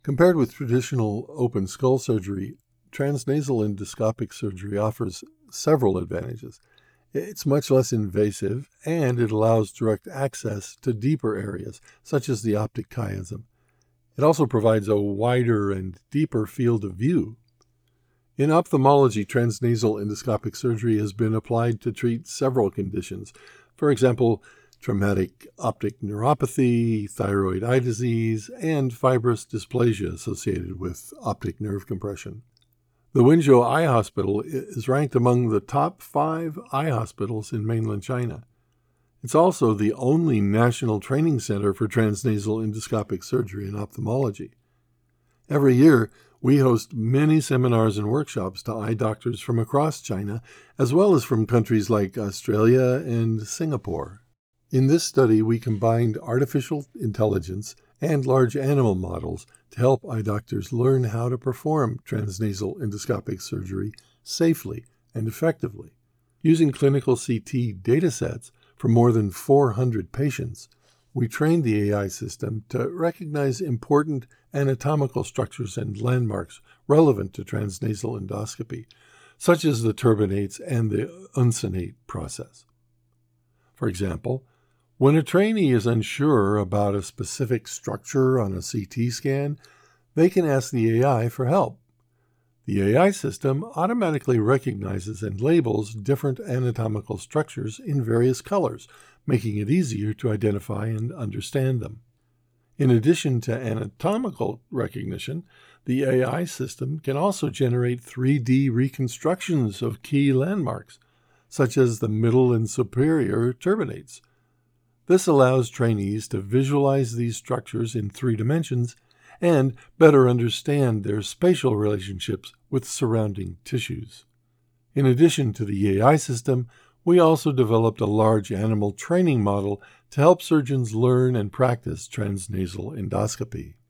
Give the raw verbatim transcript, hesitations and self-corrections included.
Compared with traditional open skull surgery, transnasal endoscopic surgery offers several advantages. It's much less invasive, and it allows direct access to deeper areas, such as the optic chiasm. It also provides a wider and deeper field of view. In ophthalmology, transnasal endoscopic surgery has been applied to treat several conditions. For example, traumatic optic neuropathy, thyroid eye disease, and fibrous dysplasia associated with optic nerve compression. The Wenzhou Eye Hospital is ranked among the top five eye hospitals in mainland China. It's also the only national training center for transnasal endoscopic surgery in ophthalmology. Every year, we host many seminars and workshops to eye doctors from across China, as well as from countries like Australia and Singapore. In this study, we combined artificial intelligence and large animal models to help eye doctors learn how to perform transnasal endoscopic surgery safely and effectively. Using clinical C T datasets from more than four hundred patients, we trained the A I system to recognize important anatomical structures and landmarks relevant to transnasal endoscopy, such as the turbinates and the uncinate process. For example, when a trainee is unsure about a specific structure on a C T scan, they can ask the A I for help. The A I system automatically recognizes and labels different anatomical structures in various colors, making it easier to identify and understand them. In addition to anatomical recognition, the A I system can also generate three D reconstructions of key landmarks, such as the middle and superior turbinates. This allows trainees to visualize these structures in three dimensions and better understand their spatial relationships with surrounding tissues. In addition to the A I system, we also developed a large animal training model to help surgeons learn and practice transnasal endoscopy.